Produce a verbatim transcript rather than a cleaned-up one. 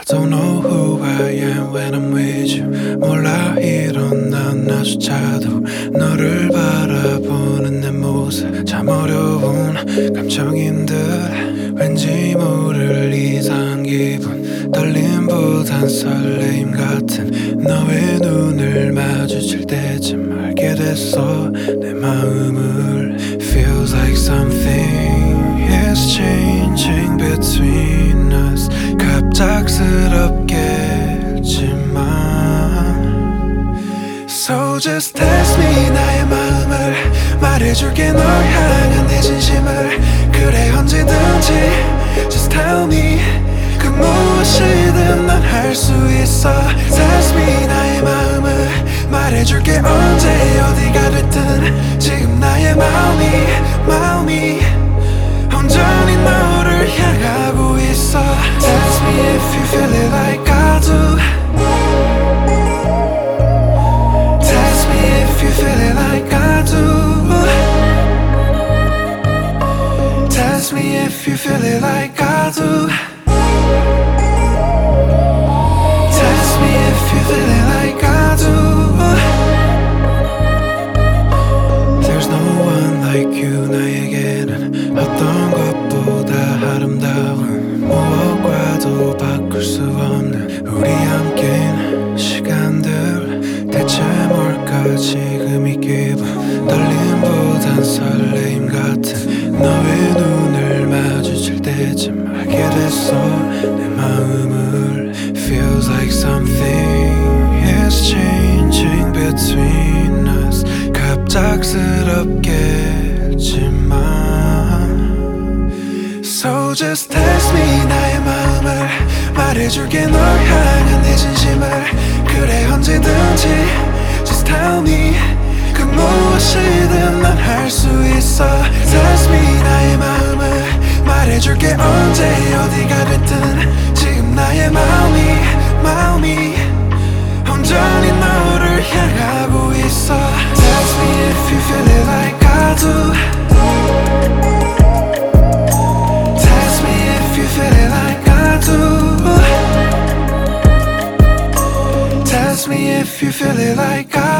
I don't know who I am when I'm with you. 몰라 이런 난 나조차도 너를 바라보는 내 모습 참 어려운 감정인들 왠지 모를 이상한 기분 떨림보단 설레임 같은 너의 눈을 마주칠 때쯤 알게 됐어 내 마음을 Feels like something is changing between us 갑작스럽겠지만 So just test me 나의 마음을 말해줄게 널 향한 내 진심을 그래 언제든지 Just tell me 그 무엇이든 난 할 수 있어 Test me 나의 마음을 말해줄게 언제 어디가 됐든 지금 나의 마음이 마음이 온전히 너를 향하고 있어 Test me if you feel it like I do Test me if you feel it like I do Test me if you feel it like I do Test me if you feel it like I do There's no one like you 나에게는 어떤 것보다 아름다운 무엇과도 바꿀 수 없는 우리 함께인 시간들 대체 뭘까 지금 이 기분 떨림보단 설레임 같은 너의 눈을 마주칠 때쯤 알게 됐어 내 마음을 Feels like something is changing between us 갑작스럽겠지만 So just test me 나의 마음을 말해줄게 널 향한 내 진심을 그래 언제든지 Just tell me 그 무엇이든 난 할 수 있어 Test me 나의 마음을 말해줄게 언제 어디가 됐든 지금 나의 마음이 마음이 온전히 너를 향하고 있어 Test me if you feel it like I do Test me if you feel it like I do Test me if you feel it like I do